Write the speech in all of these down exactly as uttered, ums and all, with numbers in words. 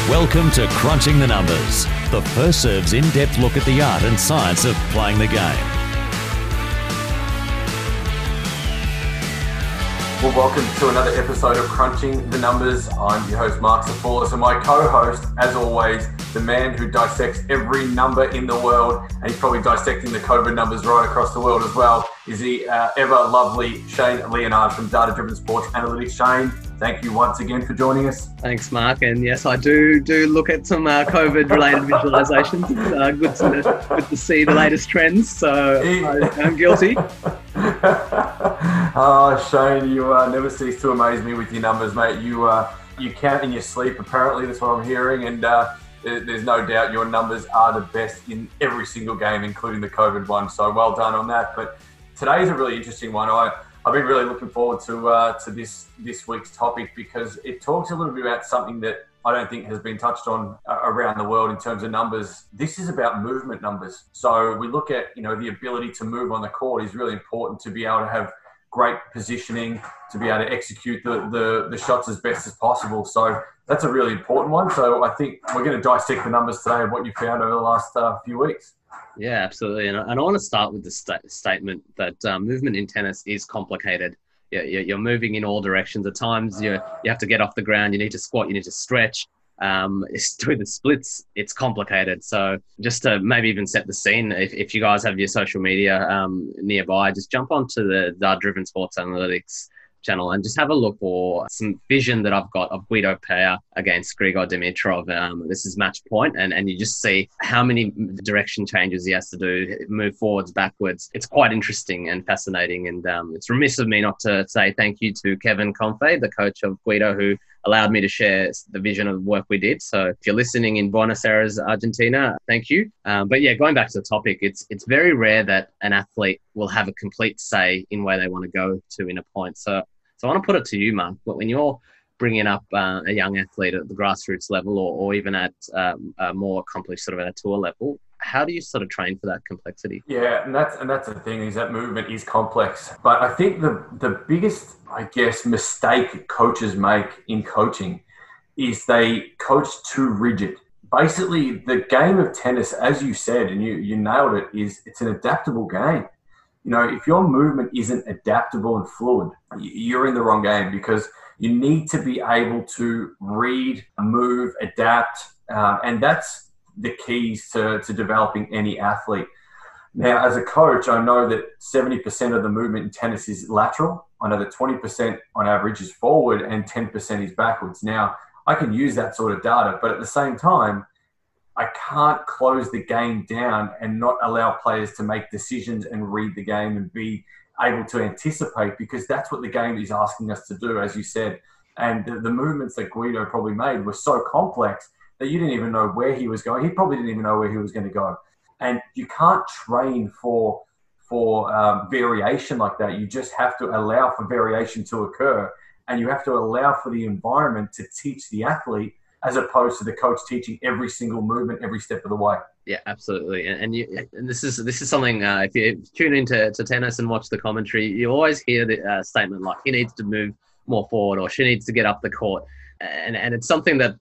Welcome to Crunching the Numbers, the first serve's in-depth look at the art and science of playing the game. Well, welcome to another episode of Crunching the Numbers. I'm your host, Mark Safolis, and my co-host, as always, the man who dissects every number in the world, and he's probably dissecting the COVID numbers right across the world as well, is the uh, ever lovely Shane Leonard from Data Driven Sports Analytics. Shane, thank you once again for joining us. Thanks, Mark. And yes, I do do look at some uh, COVID-related visualizations. Uh, good, to, good to see the latest trends. So I, I'm guilty. Oh, Shane, you uh, never cease to amaze me with your numbers, mate. You uh, you count in your sleep, apparently. That's what I'm hearing. And uh, there, there's no doubt your numbers are the best in every single game, including the COVID one. So well done on that. But today's a really interesting one. I, I've been really looking forward to uh, to this this week's topic because it talks a little bit about something that I don't think has been touched on uh, around the world in terms of numbers. This is about movement numbers. So we look at, you know, the ability to move on the court is really important to be able to have great positioning, to be able to execute the, the, the shots as best as possible. So that's a really important one. So I think we're going to dissect the numbers today of what you found over the last uh, few weeks. Yeah, absolutely. And I, and I want to start with the st- statement that um, movement in tennis is complicated. You're, you're moving in all directions. At times, you you have to get off the ground. You need to squat. You need to stretch. Um, with the splits, it's complicated. So just to maybe even set the scene, if, if you guys have your social media um, nearby, just jump onto the Data Driven Sports Analytics channel and just have a look for some vision that I've got of Guido Pella against Grigor Dimitrov. Um, this is match point, and, and you just see how many direction changes he has to do, move forwards, backwards. It's quite interesting and fascinating, and um, it's remiss of me not to say thank you to Kevin Confe, the coach of Guido, who allowed me to share the vision of the work we did. So if you're listening in Buenos Aires, Argentina, thank you. Um, but yeah, going back to the topic, it's it's very rare that an athlete will have a complete say in where they want to go to in a point. So so I want to put it to you, Mark, but when you're bringing up uh, a young athlete at the grassroots level or, or even at um, a more accomplished sort of at a tour level, how do you sort of train for that complexity? Yeah, and that's and that's the thing, is that movement is complex. But I think the the biggest, I guess, mistake coaches make in coaching is they coach too rigid. Basically, the game of tennis, as you said, and you, you nailed it, is it's an adaptable game. You know, if your movement isn't adaptable and fluid, you're in the wrong game, because you need to be able to read, move, adapt, uh, and that's the keys to, to developing any athlete. Now, as a coach, I know that seventy percent of the movement in tennis is lateral. I know that twenty percent on average is forward and ten percent is backwards. Now, I can use that sort of data, but at the same time, I can't close the game down and not allow players to make decisions and read the game and be able to anticipate, because that's what the game is asking us to do, as you said. And the, the movements that Guido probably made were so complex that you didn't even know where he was going. He probably didn't even know where he was going to go. And you can't train for for um, variation like that. You just have to allow for variation to occur, and you have to allow for the environment to teach the athlete, as opposed to the coach teaching every single movement every step of the way. Yeah, absolutely. And, and, you, and this is this is something, uh, if you tune into to tennis and watch the commentary, you always hear the uh, statement like, he needs to move more forward, or she needs to get up the court. And and it's something that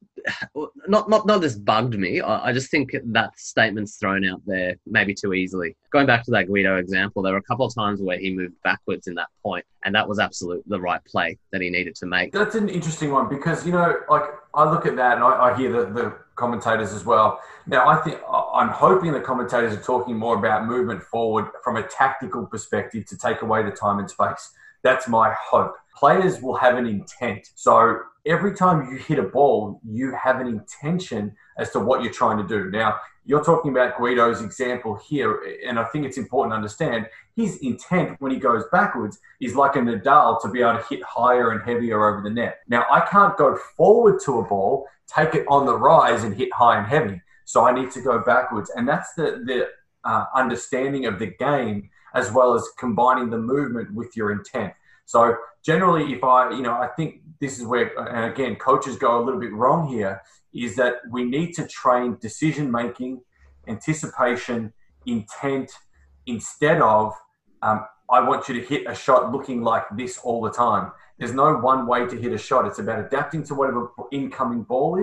not not not just bugged me. I, I just think that statement's thrown out there maybe too easily. Going back to that Guido example, there were a couple of times where he moved backwards in that point, and that was absolutely the right play that he needed to make. That's an interesting one, because, you know, like I look at that and I, I hear the, the commentators as well. Now, I think I'm hoping the commentators are talking more about movement forward from a tactical perspective to take away the time and space. That's my hope. Players will have an intent. So every time you hit a ball, you have an intention as to what you're trying to do. Now, you're talking about Guido's example here, and I think it's important to understand his intent when he goes backwards is like a Nadal, to be able to hit higher and heavier over the net. Now, I can't go forward to a ball, take it on the rise and hit high and heavy. So I need to go backwards. And that's the, the uh, understanding of the game, as well as combining the movement with your intent. So generally, if I, you know, I think this is where, and again, coaches go a little bit wrong here, is that we need to train decision-making, anticipation, intent, instead of, um, I want you to hit a shot looking like this all the time. There's no one way to hit a shot. It's about adapting to whatever incoming ball is,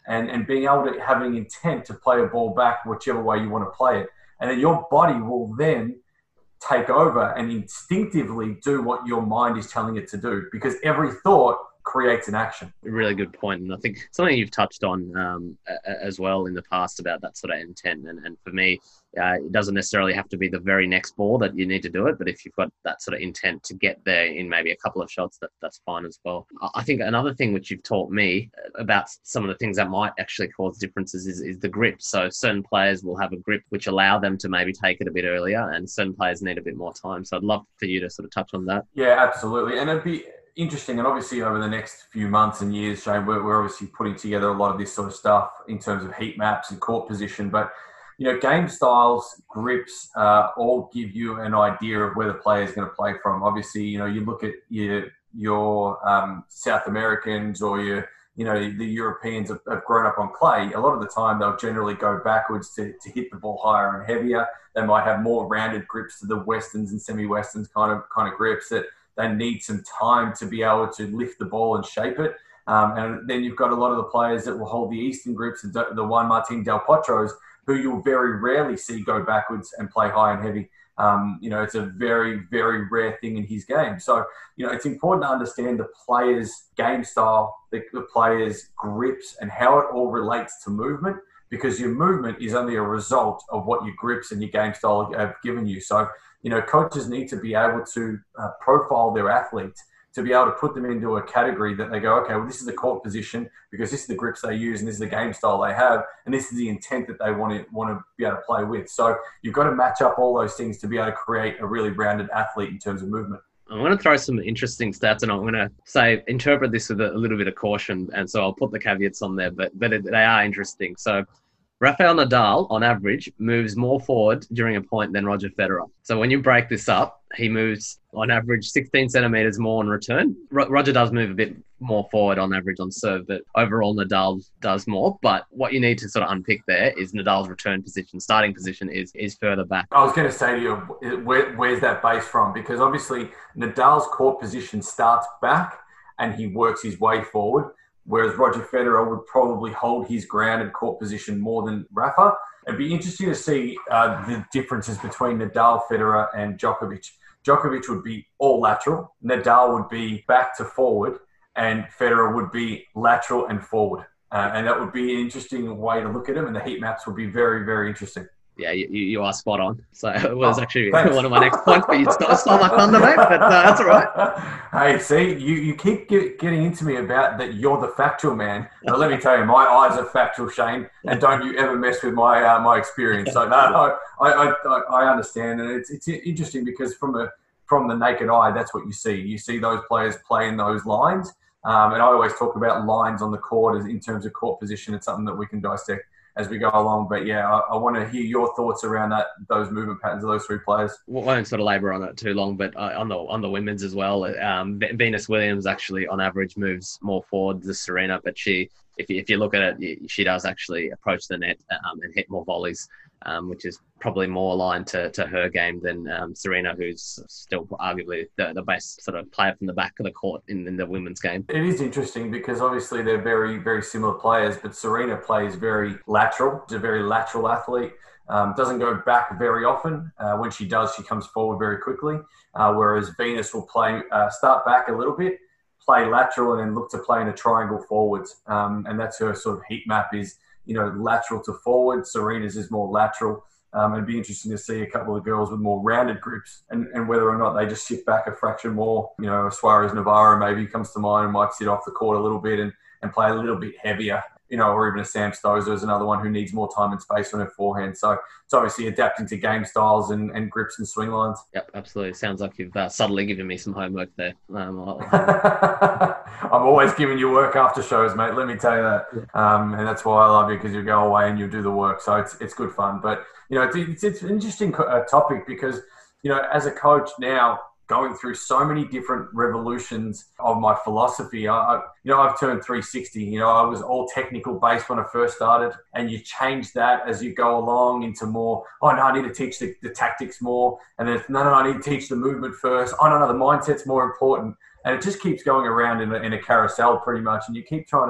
and, and being able to having intent to play a ball back whichever way you want to play it. And then your body will then take over and instinctively do what your mind is telling it to do, because every thought creates an action. Really good point. And I think something you've touched on um, as well in the past about that sort of intent. And, and for me, uh, it doesn't necessarily have to be the very next ball that you need to do it, but if you've got that sort of intent to get there in maybe a couple of shots, that that's fine as well. I think another thing which you've taught me about some of the things that might actually cause differences is, is the grip. So certain players will have a grip which allow them to maybe take it a bit earlier, and certain players need a bit more time. So I'd love for you to sort of touch on that. Yeah, absolutely. And it'd be interesting, and obviously over the next few months and years, Shane, we're, we're obviously putting together a lot of this sort of stuff in terms of heat maps and court position. But, you know, game styles, grips, uh, all give you an idea of where the player is going to play from. Obviously, you know, you look at your your um, South Americans or your, you know, the Europeans have, have grown up on clay. A lot of the time, they'll generally go backwards to, to hit the ball higher and heavier. They might have more rounded grips to the Westerns and semi-Westerns kind of kind of grips that they need some time to be able to lift the ball and shape it. Um, and then you've got a lot of the players that will hold the Eastern grips, the Juan Martín del Potros, who you'll very rarely see go backwards and play high and heavy. Um, you know, it's a very, very rare thing in his game. So, you know, it's important to understand the player's game style, the, the player's grips, and how it all relates to movement, because your movement is only a result of what your grips and your game style have given you. So, you know, coaches need to be able to uh, profile their athletes, to be able to put them into a category that they go, okay, well, this is the court position because this is the grips they use and this is the game style they have, and this is the intent that they want to want to be able to play with. So you've got to match up all those things to be able to create a really rounded athlete in terms of movement. I'm going to throw some interesting stats, and I'm going to say interpret this with a, a little bit of caution, and so I'll put the caveats on there, but but it, they are interesting. So Rafael Nadal, on average, moves more forward during a point than Roger Federer. So when you break this up, he moves on average sixteen centimeters more on return. Ro- Roger does move a bit more forward on average on serve, but overall Nadal does more. But what you need to sort of unpick there is Nadal's return position, starting position is is further back. I was going to say to you, where, where's that base from? Because obviously Nadal's court position starts back and he works his way forward, whereas Roger Federer would probably hold his ground and court position more than Rafa. It'd be interesting to see uh, the differences between Nadal, Federer, and Djokovic. Djokovic would be all lateral, Nadal would be back to forward, and Federer would be lateral and forward. Uh, and that would be an interesting way to look at him, and the heat maps would be very, very interesting. Yeah, you, you are spot on. So it was oh, actually thanks. one of my next points, but you stole, stole my thunder, mate. But uh, that's all right. Hey, see, you, you keep get, getting into me about that you're the factual man. But let me tell you, my eyes are factual, Shane, and don't you ever mess with my uh, my experience. So no, I, I, I, I understand, and it's it's interesting because from a from the naked eye, that's what you see. You see those players play in those lines, um, and I always talk about lines on the court as in terms of court position. It's something that we can dissect as we go along. But yeah, I, I want to hear your thoughts around that, those movement patterns of those three players. We won't sort of labour on it too long, but uh, on the on the women's as well, um, Venus Williams actually on average moves more forward than Serena, but she, if you, if you look at it, she does actually approach the net um, and hit more volleys, um, which is probably more aligned to, to her game than um, Serena, who's still arguably the, the best sort of player from the back of the court in, in the women's game. It is interesting because obviously they're very, very similar players, but Serena plays very lateral. She's a very lateral athlete. Um, doesn't go back very often. Uh, when she does, she comes forward very quickly, uh, whereas Venus will play uh, start back a little bit, play lateral, and then look to play in a triangle forwards. Um, and that's her sort of heat map is, you know, lateral to forward. Serena's is more lateral. Um, it'd be interesting to see a couple of girls with more rounded grips and, and whether or not they just sit back a fraction more. You know, Suarez Navarro maybe comes to mind and might sit off the court a little bit and, and play a little bit heavier. You know, or even a Sam Stosur is another one who needs more time and space on her forehand. So it's obviously adapting to game styles and, and grips and swing lines. Yep, absolutely. Sounds like you've uh, subtly given me some homework there. Um, I'm always giving you work after shows, mate. Let me tell you that. Um, and that's why I love you, because you go away and you do the work. So it's it's good fun. But, you know, it's, it's, it's an interesting uh, topic because, you know, as a coach now, going through so many different revolutions of my philosophy. I, I, you know, I've turned three sixty. You know, I was all technical based when I first started, and you change that as you go along into more, oh, no, I need to teach the, the tactics more. And then, no, no, I need to teach the movement first. Oh, no, no, the mindset's more important. And it just keeps going around in a, in a carousel pretty much. And you keep trying to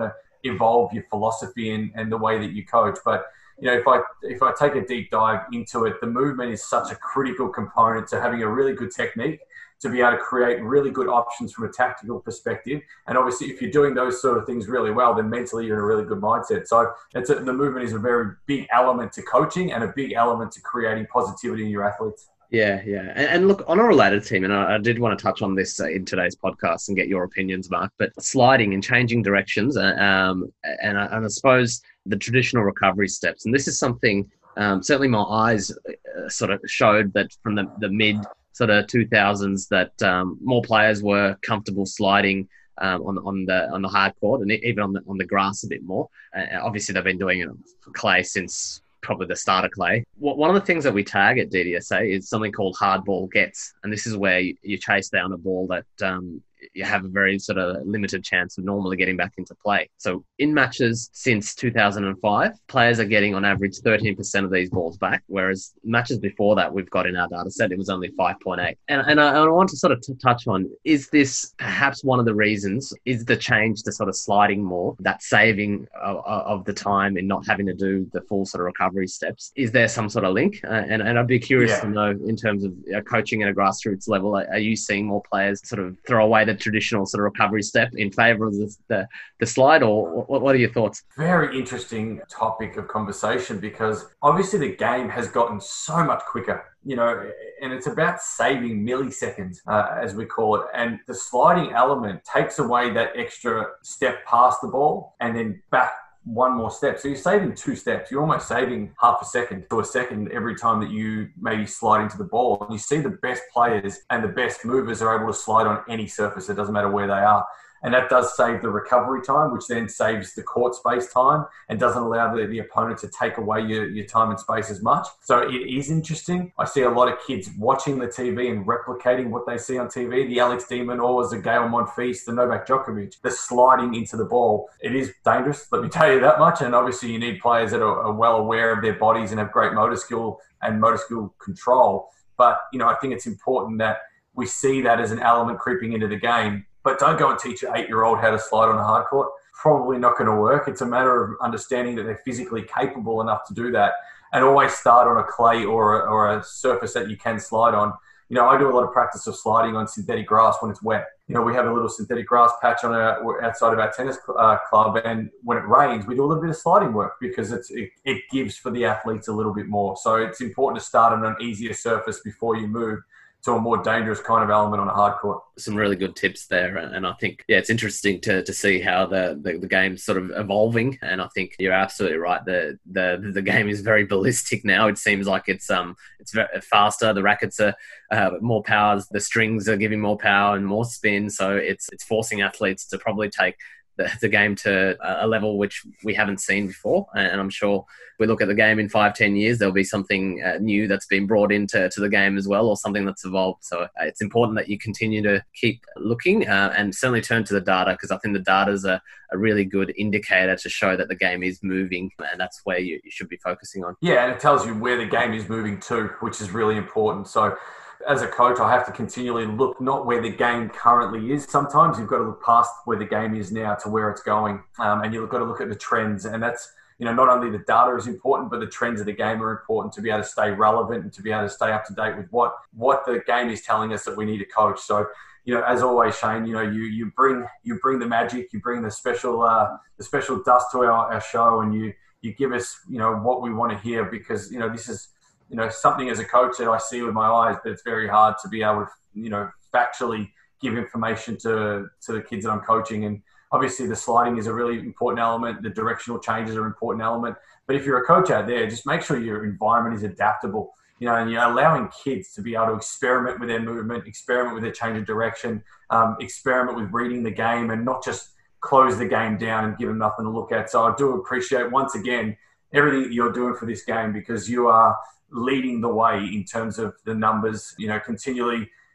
evolve your philosophy and, and the way that you coach. But you know, if I if I take a deep dive into it, the movement is such a critical component to having a really good technique, to be able to create really good options from a tactical perspective. And obviously, if you're doing those sort of things really well, then mentally you're in a really good mindset. So it's a, the movement is a very big element to coaching and a big element to creating positivity in your athletes. Yeah, yeah. And, and look, on a related team, and I, I did want to touch on this uh, in today's podcast and get your opinions, Mark, but sliding and changing directions, uh, um, and, and I suppose the traditional recovery steps. And this is something, um, certainly my eyes uh, sort of showed that from the, the mid sort of two thousands that um, more players were comfortable sliding um, on, on the on the hard court and even on the, on the grass a bit more. Uh, obviously, they've been doing it for clay since probably the start of clay. One of the things that we tag at D D S A is something called hard ball gets. And this is where you, you chase down a ball that um, you have a very sort of limited chance of normally getting back into play. So in matches since two thousand five, players are getting on average thirteen percent of these balls back, whereas matches before that we've got in our data set, it was only five point eight. And, and I, I want to sort of t- touch on, is this perhaps one of the reasons, is the change to sort of sliding more, that saving of, of the time and not having to do the full sort of recovery steps? Is there some sort of link? Uh, and, and I'd be curious yeah. to know, in terms of uh, coaching at a grassroots level, are, are you seeing more players sort of throw away the traditional sort of recovery step in favour of the, the, the slide, or what, what are your thoughts? Very interesting topic of conversation, because obviously the game has gotten so much quicker, you know, and it's about saving milliseconds, uh, as we call it. And the sliding element takes away that extra step past the ball and then back one more step. So you're saving two steps. You're almost saving half a second to a second every time that you maybe slide into the ball. And you see the best players and the best movers are able to slide on any surface. It doesn't matter where they are. And that does save the recovery time, which then saves the court space time and doesn't allow the, the opponent to take away your, your time and space as much. So it is interesting. I see a lot of kids watching the T V and replicating what they see on T V. The Alex de Minaurs, the Gael Monfils, the Novak Djokovic, the sliding into the ball. It is dangerous, let me tell you that much. And obviously you need players that are, are well aware of their bodies and have great motor skill and motor skill control. But, you know, I think it's important that we see that as an element creeping into the game. But don't go and teach an eight-year-old how to slide on a hard court. Probably not going to work. It's a matter of understanding that they're physically capable enough to do that. And always start on a clay or a, or a surface that you can slide on. You know, I do a lot of practice of sliding on synthetic grass when it's wet. You know, we have a little synthetic grass patch on our, outside of our tennis uh, club, and when it rains, we do a little bit of sliding work because it's, it, it gives for the athletes a little bit more. So it's important to start on an easier surface before you move to a more dangerous kind of element on a hard court. Some really good tips there. And I think, yeah, it's interesting to to see how the, the, the game's sort of evolving. And I think you're absolutely right. The, the the game is very ballistic now. It seems like it's um it's very faster. The rackets are uh, more powers. The strings are giving more power and more spin. So it's it's forcing athletes to probably take the, the game to a level which we haven't seen before. And I'm sure if we look at the game in five, ten years, there'll be something uh, new that's been brought into to the game as well, or something that's evolved. So uh, it's important that you continue to keep looking uh, and certainly turn to the data, because I think the data is a, a really good indicator to show that the game is moving, and that's where you, you should be focusing on. Yeah, and it tells you where the game is moving to, which is really important. So as a coach, I have to continually look not where the game currently is. Sometimes you've got to look past where the game is now to where it's going. Um, and you've got to look at the trends. And that's, you know, not only the data is important, but the trends of the game are important to be able to stay relevant and to be able to stay up to date with what, what the game is telling us that we need to coach. So, you know, as always, Shane, you know, you, you bring, you bring the magic, you bring the special, uh, the special dust to our, our show, and you, you give us, you know, what we want to hear, because, you know, this is, you know, something as a coach that I see with my eyes, but it's very hard to be able to, you know, factually give information to, to the kids that I'm coaching. And obviously the sliding is a really important element. The directional changes are an important element. But if you're a coach out there, just make sure your environment is adaptable, you know, and you're allowing kids to be able to experiment with their movement, experiment with their change of direction, um, experiment with reading the game, and not just close the game down and give them nothing to look at. So I do appreciate, once again, everything that you're doing for this game, because you are leading the way in terms of the numbers, you know, continually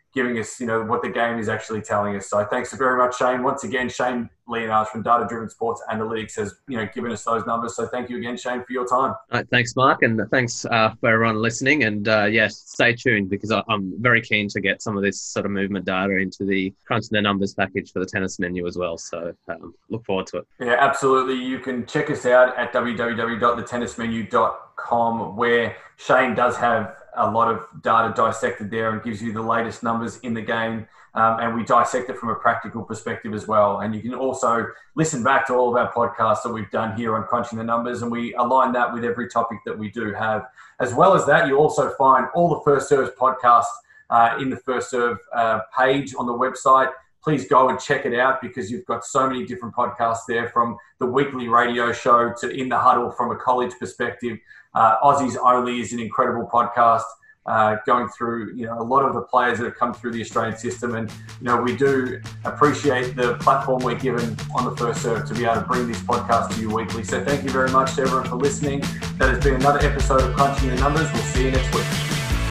giving us, you know, what the game is actually telling us. So thanks very much, Shane. Once again, Shane Leonard from Data Driven Sports Analytics has, you know, given us those numbers. So thank you again, Shane, for your time. All right, thanks, Mark, and thanks uh, for everyone listening. And uh, yes, stay tuned because I, I'm very keen to get some of this sort of movement data into the Crunching the Numbers package for the tennis menu as well. So um, look forward to it. Yeah, absolutely. You can check us out at w w w dot the tennis menu dot com, where Shane does have a lot of data dissected there and gives you the latest numbers in the game. Um, and we dissect it from a practical perspective as well. And you can also listen back to all of our podcasts that we've done here on Crunching the Numbers, and we align that with every topic that we do have. As well as that, you'll also find all the First Serve podcasts uh, in the First Serve uh, page on the website. Please go and check it out because you've got so many different podcasts there, from the weekly radio show to In the Huddle from a college perspective. Uh, Aussies Only is an incredible podcast. Uh, going through, you know, a lot of the players that have come through the Australian system. And, you know, we do appreciate the platform we're given on the First Serve to be able to bring this podcast to you weekly. So thank you very much to everyone for listening. That has been another episode of Crunching the Numbers. We'll see you next week.